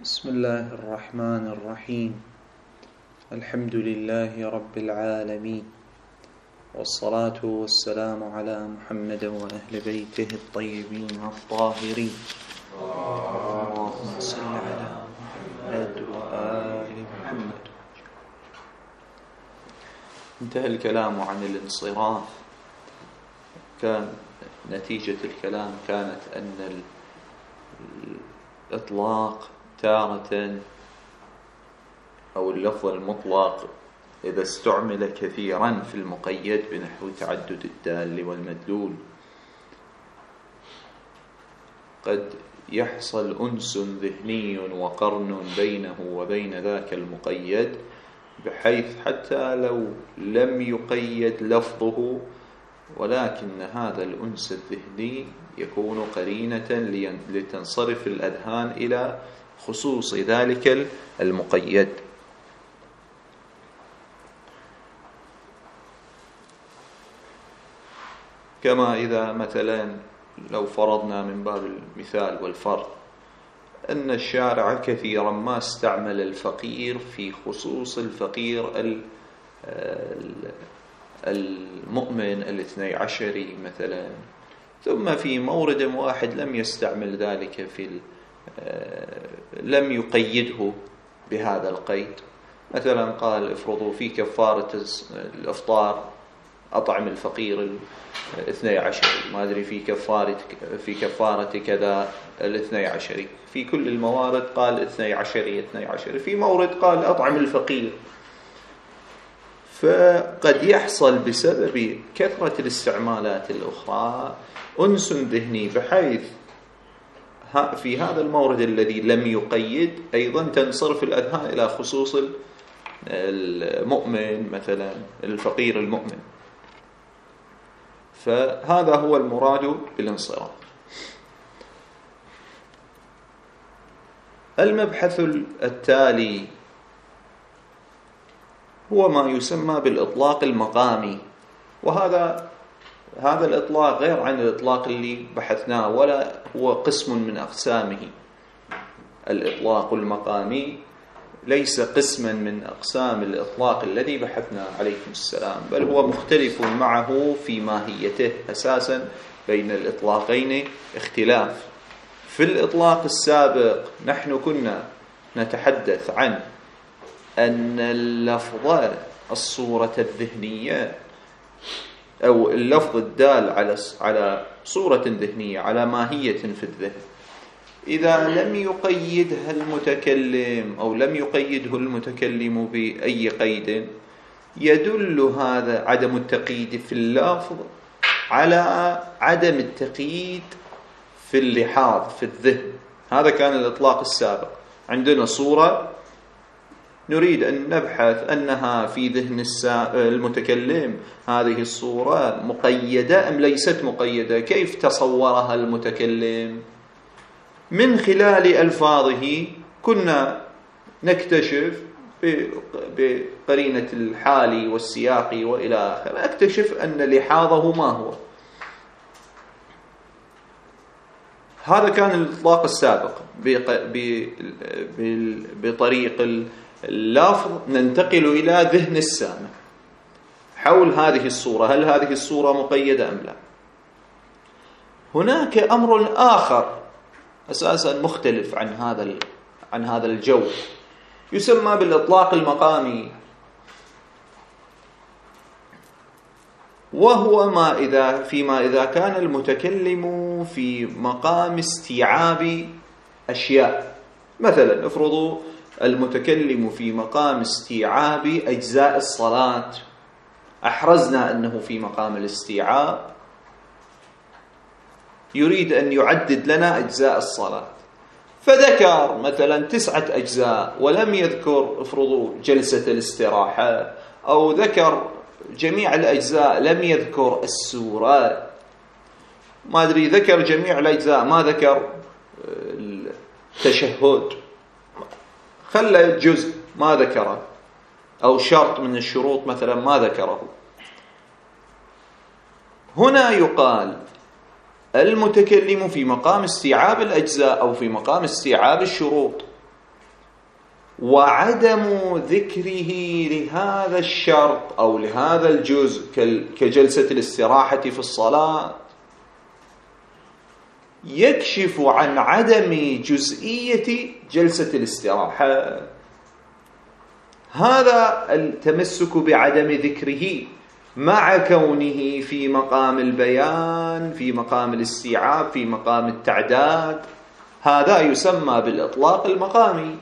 بسم الله الرحمن الرحيم. الحمد لله رب العالمين، والصلاة والسلام على محمد وأهل بيته الطيبين الطاهرين. اللهم صل على محمد وآل محمد. انتهى الكلام عن الانصراف. كان نتيجة الكلام كانت أن الإطلاق تارة أو اللفظ المطلق إذا استعمل كثيرا في المقيد بنحو تعدد الدال والمدلول قد يحصل أنس ذهني وقرن بينه وبين ذاك المقيد، بحيث حتى لو لم يقيد لفظه ولكن هذا الأنس الذهني يكون قرينة لتنصرف الأذهان إلى خصوص ذلك المقيد. كما إذا مثلا لو فرضنا من باب المثال والفرض أن الشارع كثيرا ما استعمل الفقير في خصوص الفقير المؤمن الاثني عشري مثلا، ثم في مورد واحد لم يستعمل ذلك لم يقيده بهذا القيد. مثلا قال افرضوا في كفارة الإفطار أطعم الفقير الاثني عشري، ما أدري في كفارة كذا الاثني عشري، في كل الموارد قال اثني عشري، في مورد قال أطعم الفقير. فقد يحصل بسبب كثرة الاستعمالات الأخرى أنس ذهني، بحيث في هذا المورد الذي لم يقيد أيضا تنصرف الأذهان إلى خصوص المؤمن مثلا الفقير المؤمن. فهذا هو المراد بالانصراف. المبحث التالي هو ما يسمى بالإطلاق المقامي، وهذا الإطلاق غير عن الإطلاق اللي بحثناه، ولا هو قسم من أقسامه. الإطلاق المقامي ليس قسما من أقسام الإطلاق الذي بحثنا عليكم السلام، بل هو مختلف معه في ماهيته. أساسا بين الإطلاقين اختلاف. في الإطلاق السابق نحن كنا نتحدث عن أن اللفظ الصورة الذهنية أو اللفظ الدال على صورة ذهنية، على ماهية في الذهن، إذا لم يقيدها المتكلم أو لم يقيده المتكلم بأي قيد، يدل هذا عدم التقييد في اللفظ على عدم التقييد في اللحاظ في الذهن. هذا كان الإطلاق السابق. عندنا صورة نريد أن نبحث أنها في ذهن المتكلم، هذه الصورة مقيدة أم ليست مقيدة؟ كيف تصورها المتكلم؟ من خلال ألفاظه كنا نكتشف بقرينة الحال والسياق وإلى آخره، أكتشف أن لحاظه ما هو. هذا كان الإطلاق السابق. بطريق اللفظ ننتقل إلى ذهن السامع حول هذه الصورة، هل هذه الصورة مقيدة أم لا؟ هناك أمر آخر أساسا مختلف عن هذا الجو، يسمى بالإطلاق المقامي، وهو فيما إذا كان المتكلم في مقام استيعاب أشياء. مثلا افرضوا المتكلم في مقام استيعاب أجزاء الصلاة، أحرزنا أنه في مقام الاستيعاب، يريد أن يعدد لنا أجزاء الصلاة، فذكر مثلا 9 أجزاء ولم يذكر افرضوا جلسة الاستراحة، أو ذكر جميع الأجزاء لم يذكر السورة، ما أدري ذكر جميع الأجزاء ما ذكر التشهد، خلى جزء ما ذكره، أو شرط من الشروط مثلا ما ذكره. هنا يقال المتكلم في مقام استيعاب الأجزاء أو في مقام استيعاب الشروط، وعدم ذكره لهذا الشرط أو لهذا الجزء كجلسة الاستراحة في الصلاة يكشف عن عدم جزئية جلسة الاستراحة. هذا التمسك بعدم ذكره مع كونه في مقام البيان، في مقام الاستيعاب، في مقام التعداد، هذا يسمى بالإطلاق المقامي.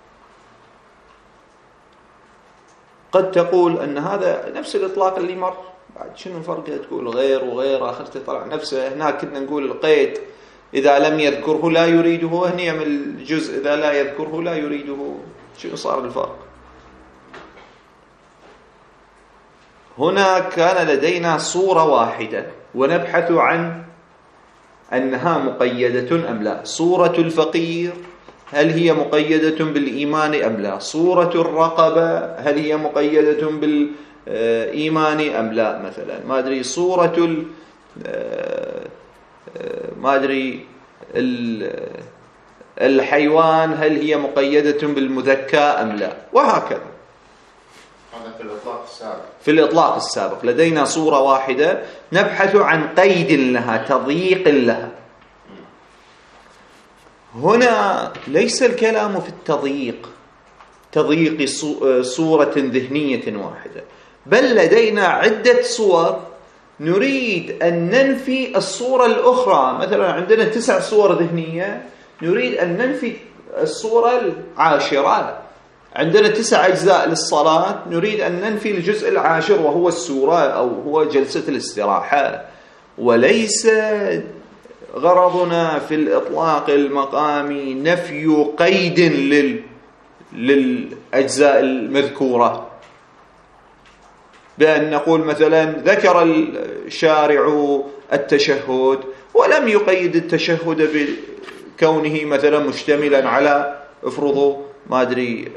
قد تقول أن هذا نفس الإطلاق اللي مر، بعد شنو فرقه؟ تقول غير وغير، آخر تطلع نفسه. هناك كنا نقول القيد إذا لم يذكره لا يريده، هنا يعمل الجزء إذا لا يذكره لا يريده. شنو صار الفرق؟ هنا كان لدينا صورة واحدة ونبحث عن أنها مقيدة أم لا. صورة الفقير هل هي مقيدة بالإيمان أم لا؟ صورة الرقبة هل هي مقيدة بالإيمان أم لا؟ مثلا ما أدري صورة ما أدري الحيوان هل هي مقيدة بالمذكى أم لا؟ وهكذا. هذا في الإطلاق السابق. في الإطلاق السابق لدينا صورة واحدة نبحث عن قيد لها، تضييق لها. هنا ليس الكلام في تضييق صورة ذهنية واحدة، بل لدينا عدة صور نريد أن ننفي الصورة الأخرى. مثلا عندنا 9 صور ذهنية، نريد أن ننفي الصورة العاشرة. عندنا 9 أجزاء للصلاة، نريد أن ننفي الجزء العاشر وهو السورة أو هو جلسة الاستراحة. وليس غرضنا في الإطلاق المقامي نفي قيد للأجزاء المذكورة، بأن نقول مثلا ذكر الشارع التشهد ولم يقيد التشهد بكونه مثلا مشتملا على افرضوا ما أدري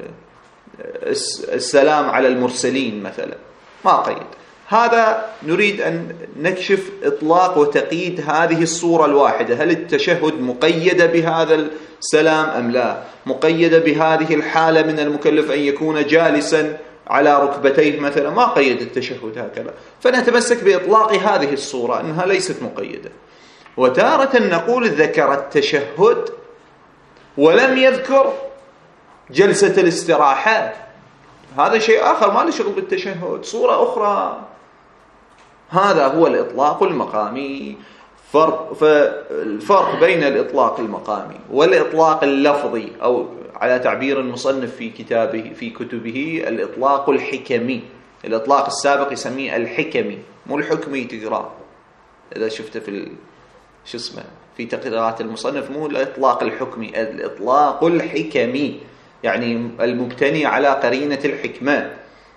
السلام على المرسلين مثلا، ما قيد. هذا نريد أن نكشف إطلاق وتقييد هذه الصورة الواحدة. هل التشهد مقيد بهذا السلام أم لا؟ مقيد بهذه الحالة من المكلف أن يكون جالسا على ركبتيه مثلا، ما قيد التشهد هكذا. فنتمسك بإطلاق هذه الصورة أنها ليست مقيدة. وتارة نقول ذكر التشهد ولم يذكر جلسة الاستراحة، هذا شيء آخر ما له شغل بالتشهد، صورة أخرى. هذا هو الإطلاق المقامي. فالفرق بين الإطلاق المقامي والإطلاق اللفظي، أو على تعبير المصنف في كتبه الإطلاق الحكمي. الإطلاق السابق يسميه الحكمي، مو الحكمي تقرأ إذا شفته في في تقريرات المصنف، مو الإطلاق الحكمي، الإطلاق الحكمي يعني المبتني على قرينة الحكمة.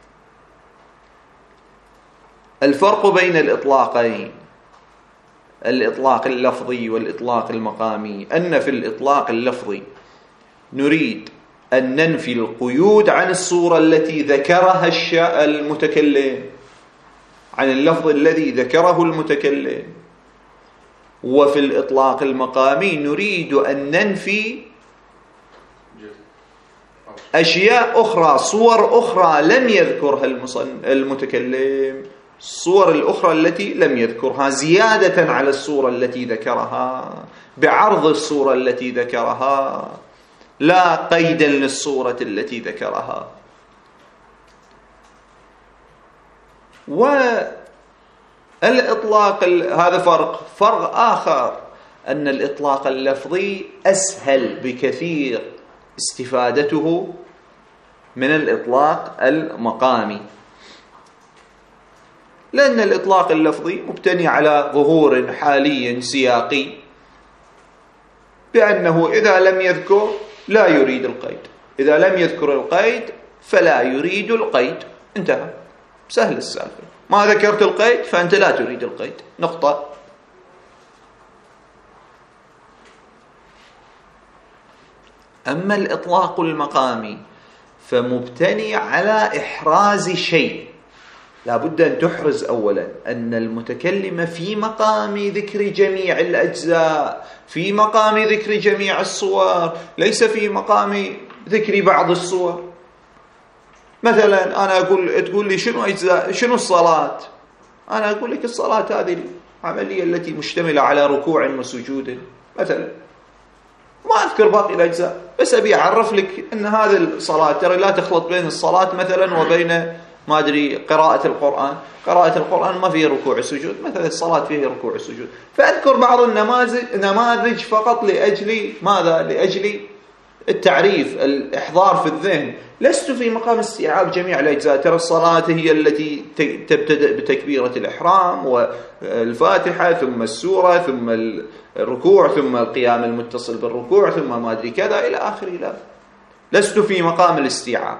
الفرق بين الإطلاقين، الإطلاق اللفظي والإطلاق المقامي، أن في الإطلاق اللفظي نريد أن ننفي القيود عن الصورة التي ذكرها المتكلم، عن اللفظ الذي ذكره المتكلم. وفي الإطلاق المقامي نريد أن ننفي أشياء أخرى، صور أخرى لم يذكرها المتكلم، الصور الأخرى التي لم يذكرها زيادة على الصورة التي ذكرها، بعرض الصورة التي ذكرها، لا قيدا للصورة التي ذكرها. والإطلاق هذا فرق آخر، أن الإطلاق اللفظي أسهل بكثير استفادته من الإطلاق المقامي، لأن الإطلاق اللفظي مبتني على ظهور حالي سياقي، بأنه إذا لم يذكر لا يريد القيد، إذا لم يذكر القيد فلا يريد القيد، انتهى، سهل السالفة. ما ذكرت القيد فأنت لا تريد القيد، نقطة. أما الإطلاق المقامي فمبتني على إحراز شيء، لا بد أن تحرز أولا أن المتكلم في مقام ذكر جميع الأجزاء، في مقام ذكر جميع الصور، ليس في مقام ذكري بعض الصور. مثلا أنا تقول لي شنو الصلاة؟ أنا أقول لك الصلاة هذه العملية التي مشتملة على ركوع وسجود مثلا، ما أذكر باقي الأجزاء، بس أبي أعرف لك أن هذه الصلاة ترى لا تخلط بين الصلاة مثلا وبين ما أدري قراءة القرآن. قراءة القرآن ما فيه ركوع وسجود، مثلا الصلاة فيه ركوع وسجود. فأذكر بعض النماذج فقط لأجل ماذا؟ لأجل التعريف، الإحضار في الذهن. لست في مقام استيعاب جميع الأجزاء. ترى الصلاة هي التي تبتدأ بتكبيرة الإحرام والفاتحة ثم السورة ثم الركوع ثم القيام المتصل بالركوع ثم ما أدري كذا إلى آخره. لا، لست في مقام الاستيعاب.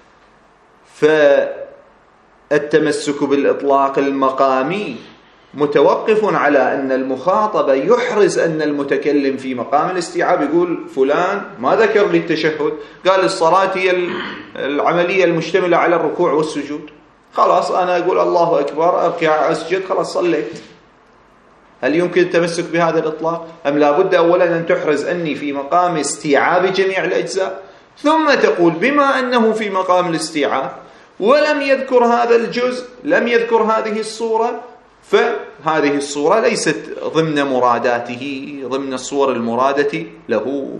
فالتمسك بالإطلاق المقامي متوقف على أن المخاطب يحرز أن المتكلم في مقام الاستيعاب يقول فلان ما ذكر لي التشهد، قال الصلاة هي العملية المشتملة على الركوع والسجود، خلاص أنا أقول الله أكبر أركع أسجد خلاص صليت. هل يمكن التمسك بهذا الإطلاق؟ أم لابد أولا أن تحرز أني في مقام استيعاب جميع الأجزاء، ثم تقول بما أنه في مقام الاستيعاب ولم يذكر هذا الجزء، لم يذكر هذه الصورة، فهذه الصورة ليست ضمن مراداته، ضمن الصور المرادة له.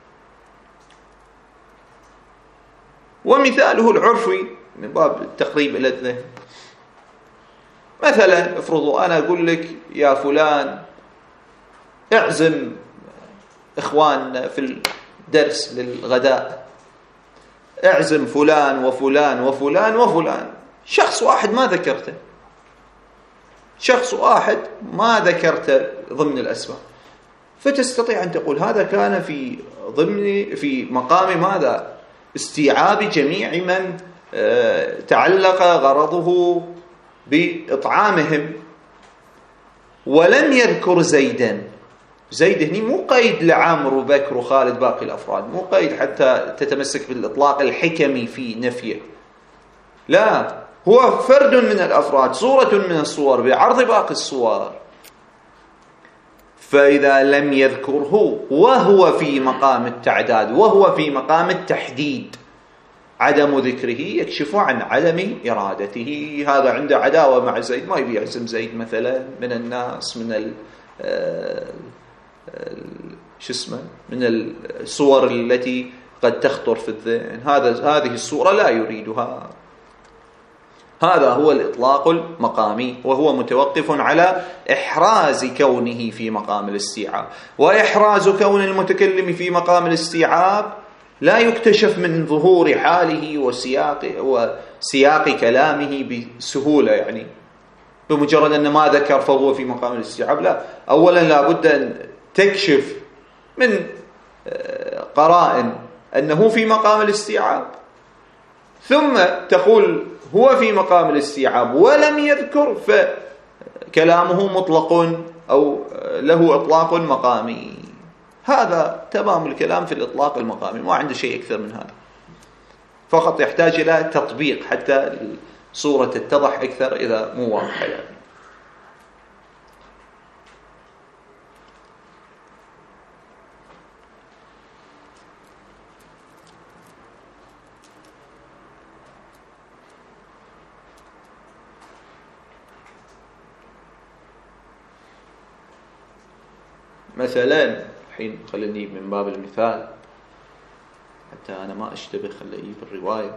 ومثاله العرفي من باب التقريب إلى الذهن. مثلا افرضوا أنا أقول لك يا فلان اعزم إخواننا في الدرس للغداء، اعزم فلان وفلان وفلان وفلان، شخص واحد ما ذكرته، شخص واحد ما ذكرت ضمن الأسماء، فتستطيع أن تقول هذا كان في مقام ماذا؟ استيعاب جميع من تعلق غرضه بإطعامهم، ولم يذكر زيدا. زيد هني مو قيد لعامر وبكر وخالد باقي الأفراد، مو قيد حتى تتمسك بالإطلاق الحكمي في نفيه، لا، هو فرد من الأفراد، صورة من الصور بعرض باقي الصور. فإذا لم يذكره وهو في مقام التعداد وهو في مقام التحديد، عدم ذكره يكشف عن عدم إرادته. هذا عنده عداوة مع زيد، ما يبي يعزم زيد مثلا من الناس، من من الصور التي قد تخطر في الذهن، هذه الصورة لا يريدها. هذا هو الإطلاق المقامي، وهو متوقف على إحراز كونه في مقام الاستيعاب. وإحراز كون المتكلم في مقام الاستيعاب لا يكتشف من ظهور حاله وسياق كلامه بسهولة، يعني بمجرد أن ما ذكر فهو في مقام الاستيعاب. لا، أولا لابد أن تكشف من قرائن أنه في مقام الاستيعاب، ثم تقول هو في مقام الاستيعاب ولم يذكر، فكلامه مطلق أو له إطلاق مقامي. هذا تمام الكلام في الإطلاق المقامي، ما عنده شيء أكثر من هذا، فقط يحتاج إلى تطبيق حتى الصورة تتضح أكثر إذا مو واضحة يعني. مثلا الحين خليني من باب المثال حتى أنا ما أشتبه، خليني بالرواية.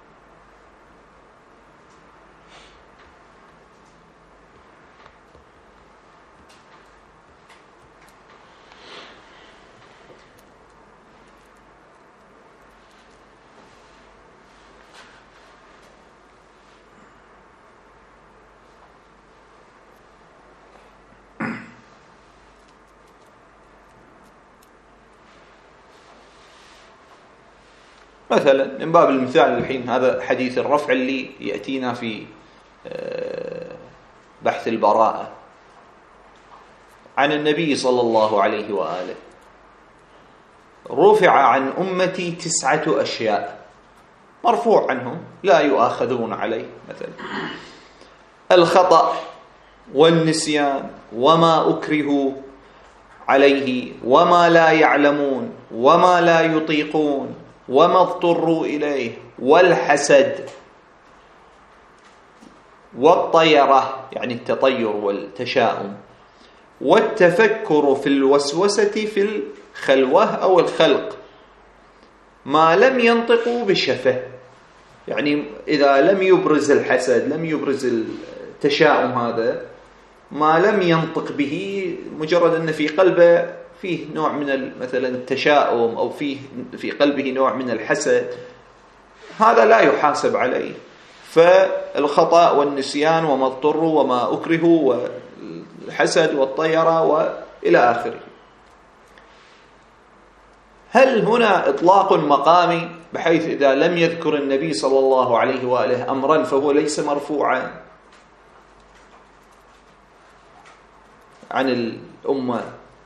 مثلا من باب المثال الحين هذا حديث الرفع اللي يأتينا في بحث البراءة عن النبي صلى الله عليه وآله: رفع عن أمتي 9 أشياء مرفوع عنهم لا يؤاخذون عليه، مثلا الخطأ والنسيان وما أكرهوا عليه وما لا يعلمون وما لا يطيقون وما اضطروا إليه والحسد والطيرة يعني التطير والتشاؤم والتفكر في الوسوسة في الخلوة أو الخلق ما لم ينطقوا بالشفه. يعني إذا لم يبرز الحسد، لم يبرز التشاؤم، هذا ما لم ينطق به، مجرد أن في قلبه فيه نوع من مثلا التشاؤم أو فيه في قلبه نوع من الحسد، هذا لا يحاسب عليه. فالخطأ والنسيان وما اضطروا وما أكرهوا والحسد والطيرة وإلى آخره. هل هنا إطلاق مقامي بحيث إذا لم يذكر النبي صلى الله عليه وآله أمرا فهو ليس مرفوعا عن الأمة؟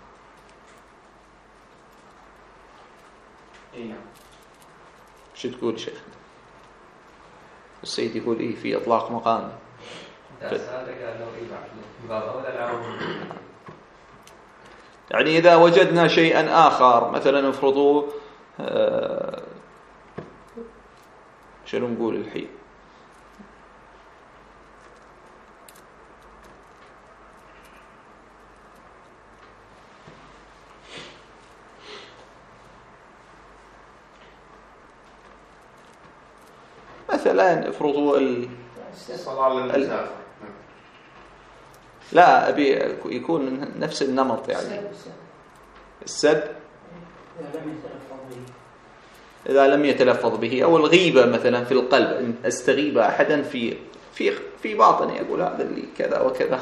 شو تقول شيخ؟ السيد يقول إيه في إطلاق مقامي. يعني إذا وجدنا شيئا آخر، مثلا افرضوا شنو نقول الحين، مثلا افرضوا لا أبي يكون نفس النمط، يعني السب إذا لم يتلفظ به، أو الغيبة مثلا في القلب، أن أستغيب أحدا في باطني، أقول هذا اللي كذا وكذا،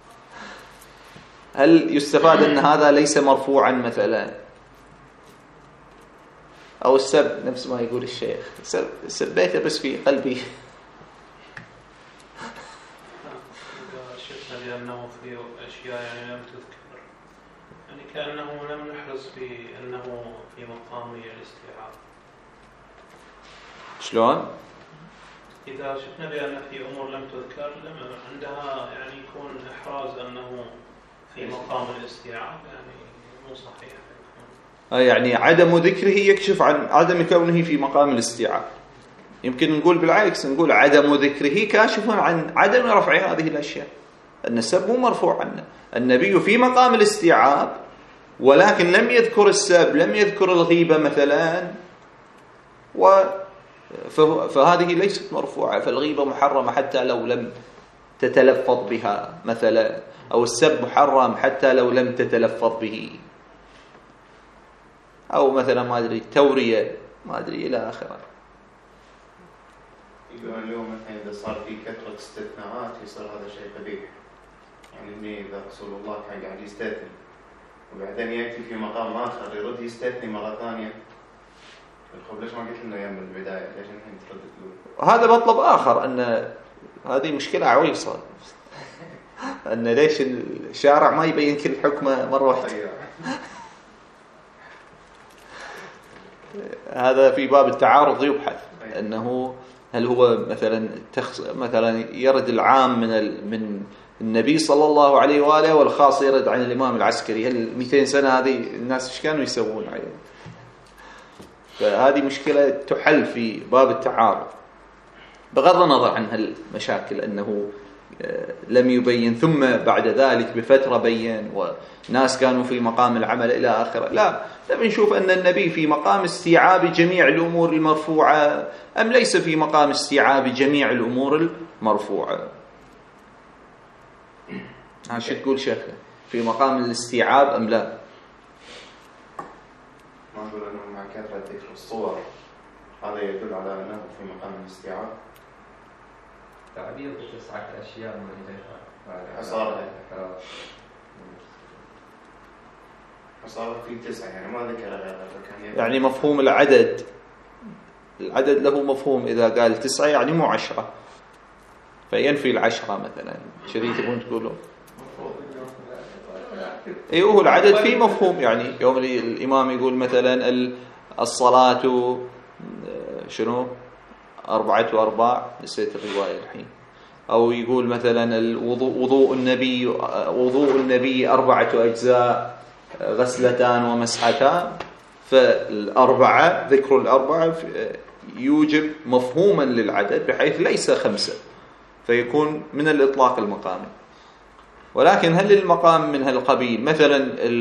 هل يستفاد أن هذا ليس مرفوعا مثلا؟ أو السب نفس ما يقول الشيخ، سبيته بس في قلبي. لأنه في أشياء يعني لم تذكر، يعني كأنه لم نحرص بأنه في مقام الاستيعاب. شلون؟ إذا شفنا بأن في أمور لم تذكر عندها يعني يكون إحراز أنه في مقام الاستيعاب، يعني مو صحيح. يعني عدم ذكره يكشف عن عدم كونه في مقام الاستيعاب. يمكن نقول بالعكس، نقول عدم ذكره كاشف عن عدم رفع هذه الأشياء، أن السب مو مرفوع عنه، النبي في مقام الاستيعاب ولكن لم يذكر السب، لم يذكر الغيبة مثلا، فهذه ليست مرفوعة. فالغيبة محرمة حتى لو لم تتلفظ بها مثلا، أو السب محرم حتى لو لم تتلفظ به، أو مثلا ما أدري تورية ما أدري إلى آخره. يقولون اليوم مثلا إذا صار في كثرة استثناءات يصير هذا شيء قبيح، يعني إني إذا رسول الله كان قاعد يستثني وبعدين يأتي في مقام آخر يرد يستثني مرة ثانية، طيب ليش ما قلت لنا أيام البداية؟ ليش الحين ترد تقول؟ هذا مطلب آخر، أن هذه مشكلة عويصة، أن ليش الشارع ما يبين كل حكمة مرة واحدة. هذا في باب التعارض يبحث، أنه هل هو مثلا يرد العام من النبي صلى الله عليه وآله، والخاص يرد عن الإمام العسكري. هل 200 سنة هذه الناس إيش كانوا يسوون عليه؟ فهذه مشكلة تحل في باب التعارض بغض النظر عن هالمشاكل، أنه لم يبين ثم بعد ذلك بفترة بين وناس كانوا في مقام العمل إلى آخره. لا، نبي نشوف أن النبي في مقام استيعاب جميع الأمور المرفوعة أم ليس في مقام استيعاب جميع الأمور المرفوعة. شو تقول شيخ، في مقام الاستيعاب أم لا؟ ما أقول أنه مع كثرة ذكر الصور هذا يدل على أنه في مقام الاستيعاب. تعبير بتسعة أشياء من إليها حصارها في 9، يعني ما ذكر غيرها. يعني مفهوم العدد له مفهوم، إذا قال 9 يعني مو 10، فينفي 10 مثلا. شذي تبون تقولوا هو العدد فيه مفهوم، يعني يوم الإمام يقول مثلا الصلاة شنو 4 و4، نسيت الرواية الحين، أو يقول مثلا وضوء النبي 4 أجزاء، غسلتان ومسحتان، فالأربعة، ذكر الأربعة يوجب مفهوما للعدد بحيث ليس 5 فيكون من الإطلاق المقامي. ولكن هل المقام من هالقبيل؟ مثلا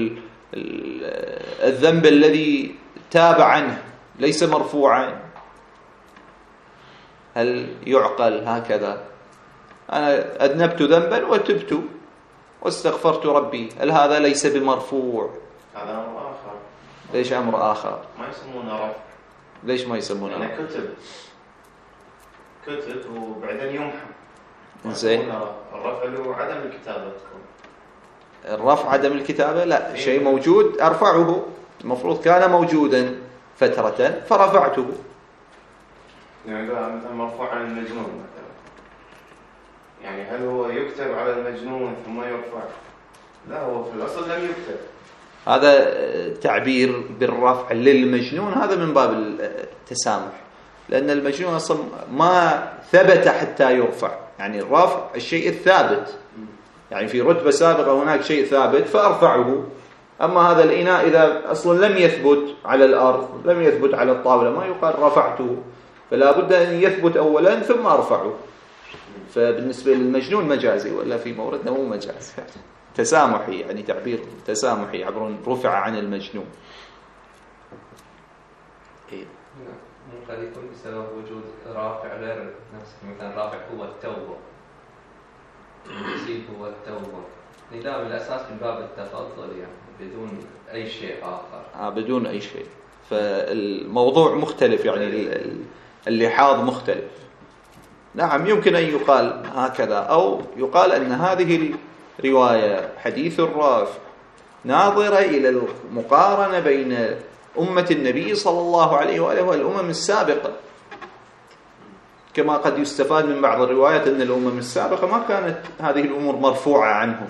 الذنب الذي تاب عنه ليس مرفوعا، هل يعقل هكذا؟ أنا أذنبت ذنبا وتبت واستغفرت ربي، هل هذا ليس بمرفوع؟ هذا أمر آخر. ليش أمر آخر؟ ما يسمونه رفع. ليش ما يسمونه رفع؟ كتب وبعدين يمحى. زين. الرفع له عدم الكتابة تكون. الرفع عدم الكتابة؟ لا، شيء موجود أرفعه، المفروض كان موجودا فترة فرفعته. يعني مثلا مرفوع عن المجنون مثلا، يعني هل هو يكتب على المجنون ثم يرفع؟ لا، هو في الأصل لم يكتب. هذا تعبير بالرفع للمجنون، هذا من باب التسامح، لأن المجنون أصلا ما ثبت حتى يرفع. يعني الرفع الشيء الثابت، يعني في رتبة سابقة هناك شيء ثابت فأرفعه. أما هذا الإناء إذا أصلا لم يثبت على الأرض، لم يثبت على الطاولة، ما يقال رفعته، فلا بد أن يثبت أولا ثم أرفعه. فبالنسبة للمجنون مجازي، ولا في موردنا مو مجازي، تسامحي، يعني تعبير تسامحي عبر رفع عن المجنون. مو قد يكون بسبب وجود رافع غير نفسه، مثلا رافع هو التوبة، المصيب هو التوبة، نداء الأساس من باب التفضل، يعني بدون أي شيء آخر. بدون أي شيء. فالموضوع مختلف، يعني اللحاظ مختلف. نعم، يمكن أن يقال هكذا، أو يقال أن هذه الرواية حديث الرافع ناظرة إلى المقارنة بين أمة النبي صلى الله عليه وآله والأمم السابقة، كما قد يستفاد من بعض الروايات أن الأمم السابقة ما كانت هذه الأمور مرفوعة عنهم،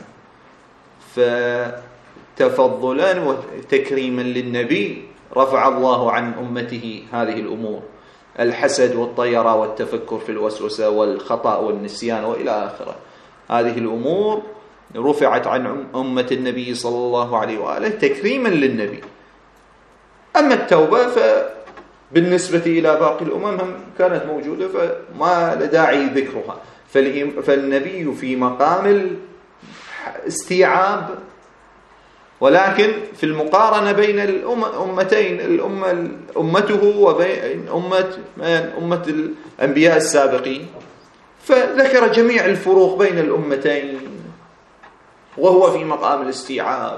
فتفضلا وتكريما للنبي رفع الله عن أمته هذه الأمور، الحسد والطيرة والتفكر في الوسوسة والخطأ والنسيان وإلى آخره. هذه الأمور رفعت عن أمة النبي صلى الله عليه وآله تكريما للنبي. أما التوبة فبالنسبة إلى باقي الأمم كانت موجودة فما لداعي ذكرها. فالنبي في مقام الاستيعاب، ولكن في المقارنة بين الأمتين، أمته وبين أمة الأنبياء السابقين، فذكر جميع الفروق بين الأمتين وهو في مقام الاستيعاب.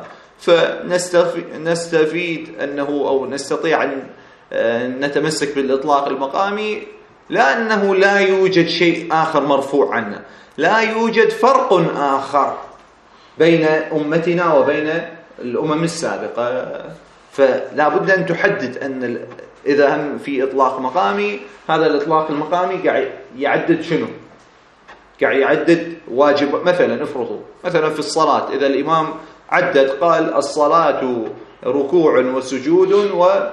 فنستفيد أنه، أو نستطيع أن نتمسك بالإطلاق المقامي، لأنه لا يوجد شيء آخر مرفوع عنه، لا يوجد فرق آخر بين أمتنا وبين الأمم السابقة. فلا بد أن تحدد أن إذا هم في إطلاق مقامي، هذا الإطلاق المقامي قاعد يعدد شنو؟ قاعد يعدد واجب. مثلا افرضوا مثلا في الصلاة، إذا الإمام عدد قال الصلاة ركوع وسجود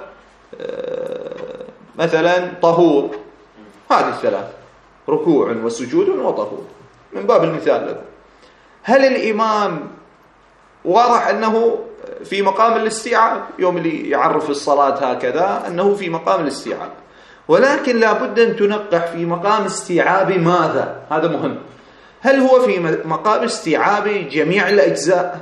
مثلا طهور، هذه الثلاث، ركوع وسجود وطهور، من باب المثال لكم. هل الإمام واضح أنه في مقام الاستيعاب؟ يوم اللي يعرف الصلاة هكذا أنه في مقام الاستيعاب، ولكن لا بد أن تنقح في مقام استيعاب ماذا؟ هذا مهم. هل هو في مقام استيعاب جميع الأجزاء؟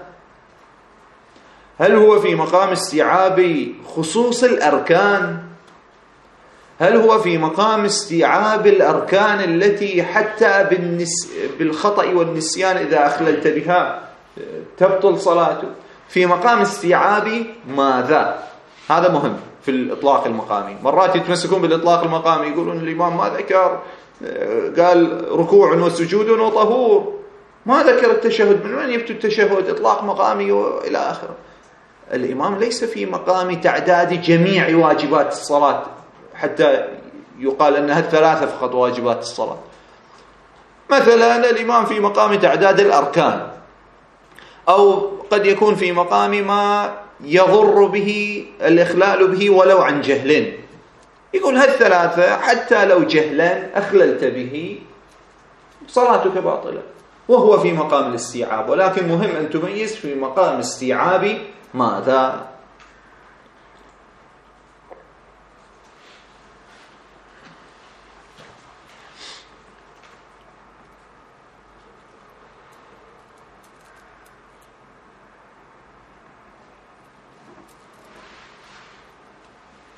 هل هو في مقام استيعاب خصوص الأركان؟ هل هو في مقام استيعاب الأركان التي حتى بالخطأ والنسيان إذا أخللت بها تبطل صلاته؟ في مقام استيعاب ماذا؟ هذا مهم في الإطلاق المقامي. مرات يتمسكون بالإطلاق المقامي، يقولون الإمام ما ذكر، قال ركوع وسجود وطهور، ما ذكر التشهد، من وين يبتو التشهد؟ إطلاق مقامي وإلى آخره. الإمام ليس في مقام تعداد جميع واجبات الصلاة حتى يقال أنها الثلاثة فقط واجبات الصلاة. مثلا الإمام في مقام تعداد الأركان، أو قد يكون في مقام ما يضر به الإخلال به ولو عن جهل، يقول هالثلاثة حتى لو جهلا أخللت به صلاتك باطلة، وهو في مقام الاستيعاب. ولكن مهم أن تميز في مقام استيعاب ماذا.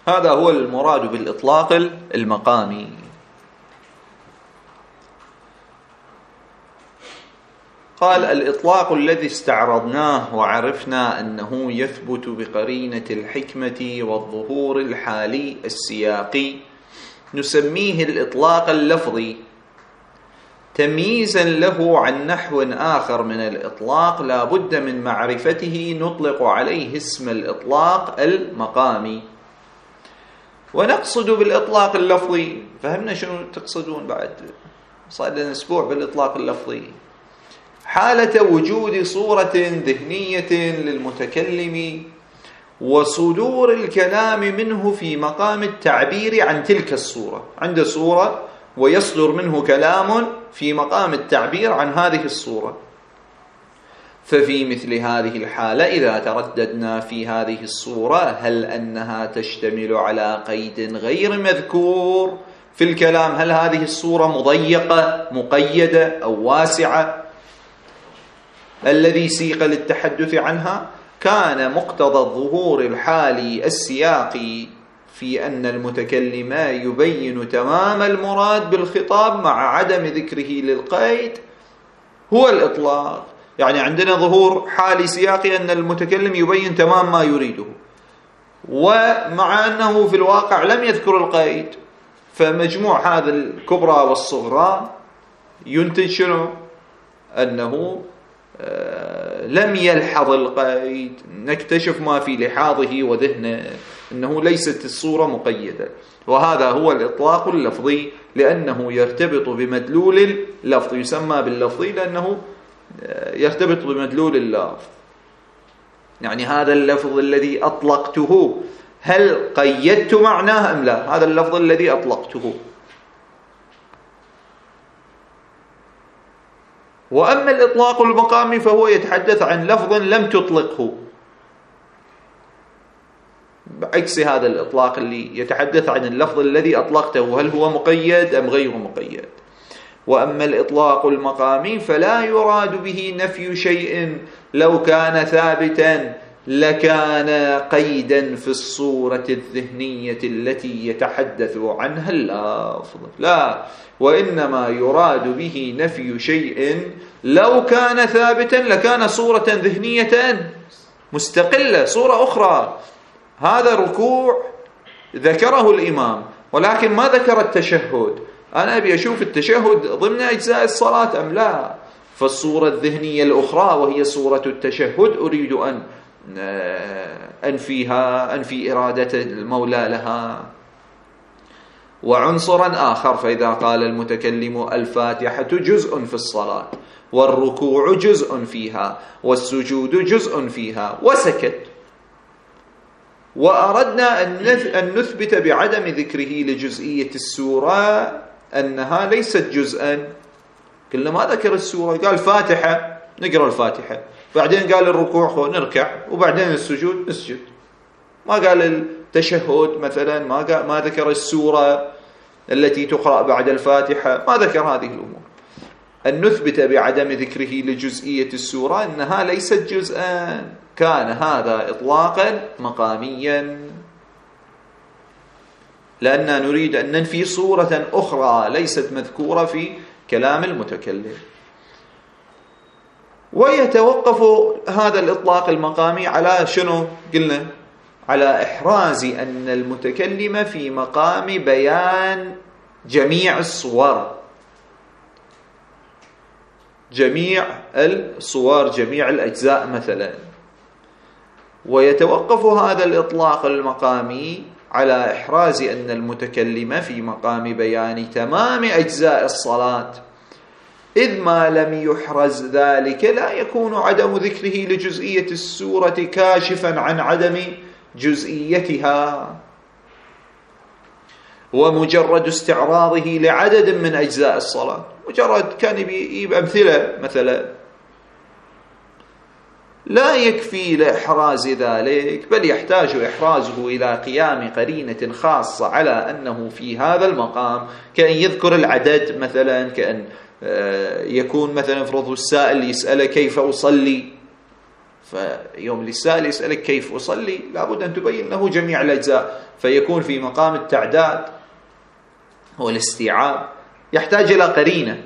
هذا هو المراد بالإطلاق المقامي. قال: الإطلاق الذي استعرضناه وعرفنا أنه يثبت بقرينة الحكمة والظهور الحالي السياقي نسميه الإطلاق اللفظي، تمييزا له عن نحو آخر من الإطلاق لا بد من معرفته نطلق عليه اسم الإطلاق المقامي. ونقصد بالإطلاق اللفظي، فهمنا شنو تقصدون بعد؟ صار لنا أسبوع بالإطلاق اللفظي. حالة وجود صورة ذهنية للمتكلم وصدور الكلام منه في مقام التعبير عن تلك الصورة. عنده صورة ويصدر منه كلام في مقام التعبير عن هذه الصورة. ففي مثل هذه الحالة إذا ترددنا في هذه الصورة هل أنها تشتمل على قيد غير مذكور في الكلام؟ هل هذه الصورة مضيقة مقيدة أو واسعة الذي سيق للتحدث عنها؟ كان مقتضى الظهور الحالي السياقي في أن المتكلم يبين تمام المراد بالخطاب مع عدم ذكره للقيد هو الإطلاق. يعني عندنا ظهور حالي سياقي أن المتكلم يبين تمام ما يريده، ومع أنه في الواقع لم يذكر القيد، فمجموع هذا الكبرى والصغرى ينتج شنو؟ أنه لم يلحظ القيد، نكتشف ما في لحاظه وذهنه أنه ليست الصورة مقيدة. وهذا هو الإطلاق اللفظي لأنه يرتبط بمدلول اللفظ، يسمى باللفظي لأنه يرتبط بمدلول اللفظ. يعني هذا اللفظ الذي أطلقته هل قيدت معناه أم لا؟ هذا اللفظ الذي أطلقته. وأما الإطلاق المقامي فهو يتحدث عن لفظ لم تطلقه، بعكس هذا الإطلاق اللي يتحدث عن اللفظ الذي أطلقته هل هو مقيد أم غير مقيد. وأما الإطلاق المقامي فلا يراد به نفي شيء لو كان ثابتا لكان قيدا في الصورة الذهنية التي يتحدث عنها اللفظ، لا، وإنما يراد به نفي شيء لو كان ثابتا لكان صورة ذهنية مستقلة، صورة أخرى. هذا ركوع ذكره الإمام ولكن ما ذكر التشهد، أنا أبي أشوف التشهد ضمن أجزاء الصلاة أم لا، فالصورة الذهنية الأخرى وهي صورة التشهد أريد أن أنفي إرادة المولى لها. وعنصرا آخر، فإذا قال المتكلم الفاتحة جزء في الصلاة والركوع جزء فيها والسجود جزء فيها وسكت، وأردنا أن نثبت بعدم ذكره لجزئية السورة أنها ليست جزءا، كلنا ما ذكر السورة، قال فاتحة نقرأ الفاتحة، بعدين قال الركوع نركع، وبعدين السجود نسجد، ما قال التشهد مثلا، ما ذكر السورة التي تقرأ بعد الفاتحة، ما ذكر هذه الأمور. أن نثبت بعدم ذكره لجزئية السورة أنها ليست جزءا، كان هذا إطلاقا مقاميا، لأننا نريد أن ننفي صورة أخرى ليست مذكورة في كلام المتكلم. ويتوقف هذا الإطلاق المقامي على شنو؟ قلنا على إحراز أن المتكلم في مقام بيان جميع الصور، جميع الصور، جميع الأجزاء مثلا. ويتوقف هذا الإطلاق المقامي على إحراز أن المتكلم في مقام بيان تمام أجزاء الصلاة، إذ ما لم يحرز ذلك لا يكون عدم ذكره لجزئية السورة كاشفا عن عدم جزئيتها، ومجرد استعراضه لعدد من أجزاء الصلاة، مجرد كان يجيب أمثلة مثلا، لا يكفي لإحراز ذلك، بل يحتاج إحرازه إلى قيام قرينة خاصة على أنه في هذا المقام، كأن يذكر العدد مثلا، كأن يكون مثلا فرض السائل يسأل كيف أصلي، فيوم السائل يسألك كيف أصلي، لابد أن تبين له جميع الأجزاء، فيكون في مقام التعداد والاستيعاب، يحتاج إلى قرينة.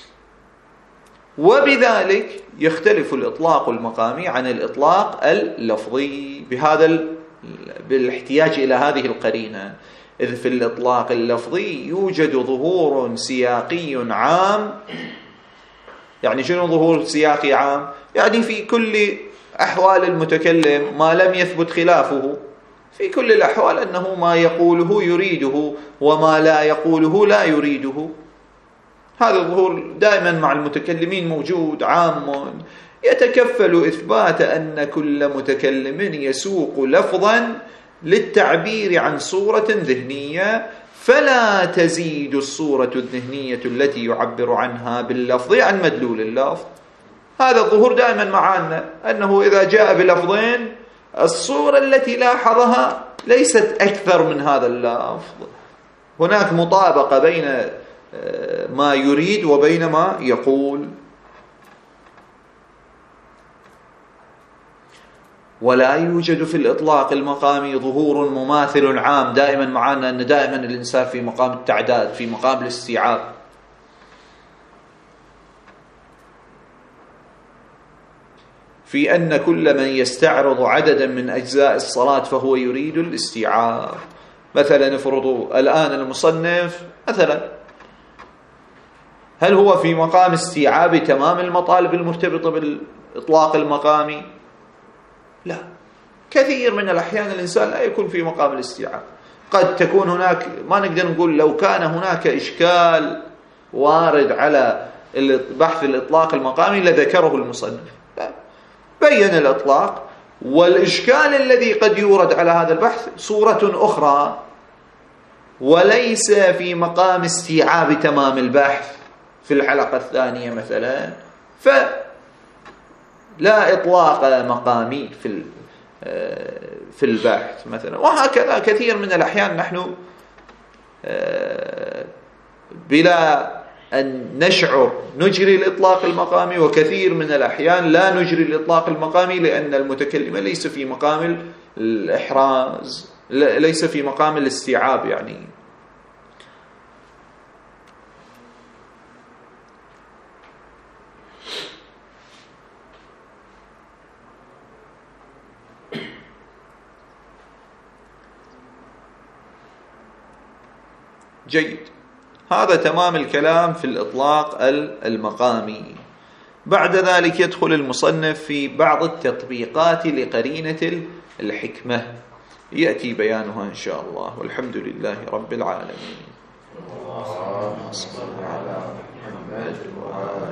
وبذلك يختلف الإطلاق المقامي عن الإطلاق اللفظي بالاحتياج إلى هذه القرينة. إذ في الإطلاق اللفظي يوجد ظهور سياقي عام. يعني شنو ظهور سياقي عام؟ يعني في كل أحوال المتكلم ما لم يثبت خلافه، في كل الأحوال أنه ما يقوله يريده وما لا يقوله لا يريده. هذا الظهور دائما مع المتكلمين موجود عام، يتكفل إثبات أن كل متكلم يسوق لفظا للتعبير عن صورة ذهنية، فلا تزيد الصورة الذهنية التي يعبر عنها باللفظ عن مدلول اللفظ. هذا الظهور دائما معنا، أنه إذا جاء بلفظين الصورة التي لاحظها ليست أكثر من هذا اللفظ، هناك مطابقة بين ما يريد وبين ما يقول. ولا يوجد في الإطلاق المقامي ظهور مماثل عام. دائما معنا أن دائما الإنسان في مقام التعداد، في مقام الاستيعاب. في أن كل من يستعرض عددا من أجزاء الصلاة فهو يريد الاستيعاب. مثلا افرضوا الآن المصنف مثلا، هل هو في مقام استيعاب تمام المطالب المرتبطة بالإطلاق المقامي؟ لا، كثير من الأحيان الإنسان لا يكون في مقام الاستيعاب. قد تكون هناك، ما نقدر نقول لو كان هناك إشكال وارد على بحث الإطلاق المقامي لذكره المصنف. لا، بين الإطلاق، والإشكال الذي قد يورد على هذا البحث صورة أخرى وليس في مقام استيعاب تمام البحث في الحلقة الثانية مثلا، فلا إطلاق مقامي في البحث مثلا. وهكذا كثير من الأحيان نحن بلا أن نشعر نجري الإطلاق المقامي، وكثير من الأحيان لا نجري الإطلاق المقامي لأن المتكلم ليس في مقام الإحراز، ليس في مقام الاستيعاب. يعني جيد، هذا تمام الكلام في الإطلاق المقامي. بعد ذلك يدخل المصنف في بعض التطبيقات لقرينة الحكمة، يأتي بيانها إن شاء الله، والحمد لله رب العالمين. اللهم صل على محمد وعلى